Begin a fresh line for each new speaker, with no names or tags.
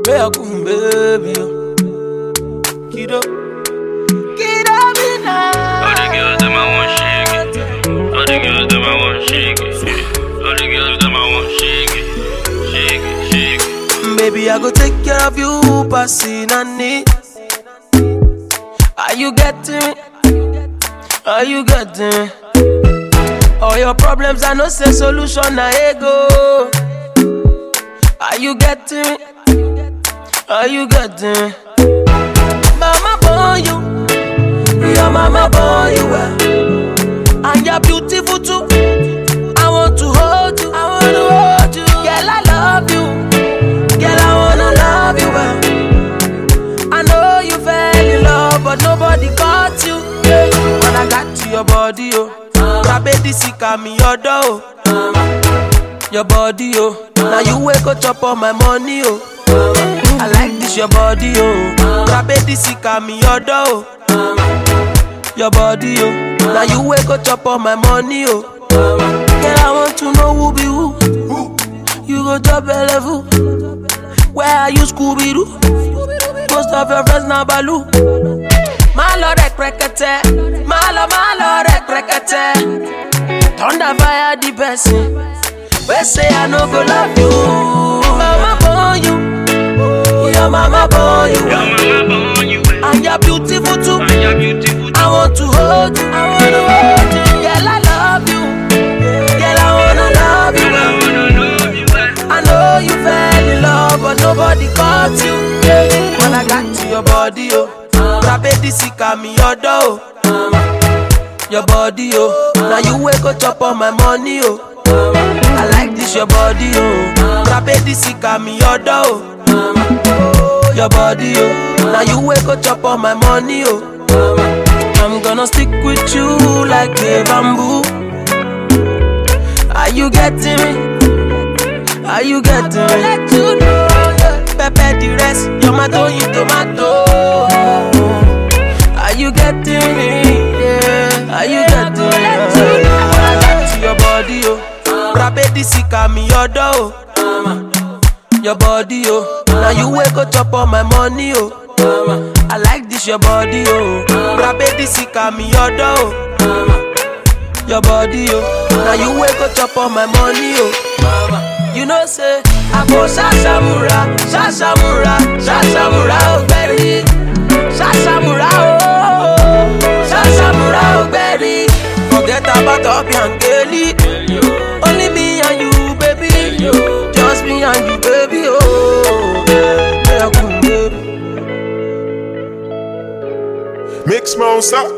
Welcome, baby. Kiddo. Kiddo, me now.
All the girls them I want shake it. All the girls them I want shake it. All the girls them I want shake it. Shake it, shake it.
Baby, I go take care of you, passing on it. Are you getting me? Are you getting me? All your problems, I know say solution, na ego. Are you getting me? Are you getting me? Mama born you, your mama born you well, and you're beautiful too. I want to hold you, I want to hold you. Girl, I love you, girl, I wanna love you well. I know you fell in love, but nobody caught you. When I got to your body, oh, Rabedi sika me your door, your body, oh. Now you wake up on my money, oh. I like this your body, oh. Rabedi sika me your door, your body, oh. Now you wake up on my money, oh. Girl, I want to know who be who. You go top level. Where are you, Scooby-Doo? Most of your friends now Baloo. Malo rekrekete, malo rekrekete. Thunder fire the person. We say I no go love you. Mama born you, your mama born you, and you're beautiful too. I want to hold you, I wanna hold you. Girl, I love you, girl, I wanna love you. I know you fell in love, but nobody caught you. When I got to your body, oh, Rabedi sika me your door, your body, oh. Now you wake up on my money, oh. I like this your body, oh. Rabedi sika me your door, your body, oh. Now you wake up on my money, oh. I'm gonna stick with you like a bamboo. Are you getting me? Are you getting me? Let you know, Pepe the rest, you're my tomato. Are you getting me? Yeah. Are you getting me? When I got to your body, oh, Rabedi sika me your door, your body, oh. Now you wake up on my money, oh. I like this your body, oh. Rabedi sika me your door, your body, oh. Now you wake up on my money, oh. You know say I go Shashamura, Shashamura, Shashamura, oh baby, Shashamura, oh, Shashamura, oh baby. Forget about Obi and Kelly, only me and you, baby. Just me and you, baby, oh.
Mix monster.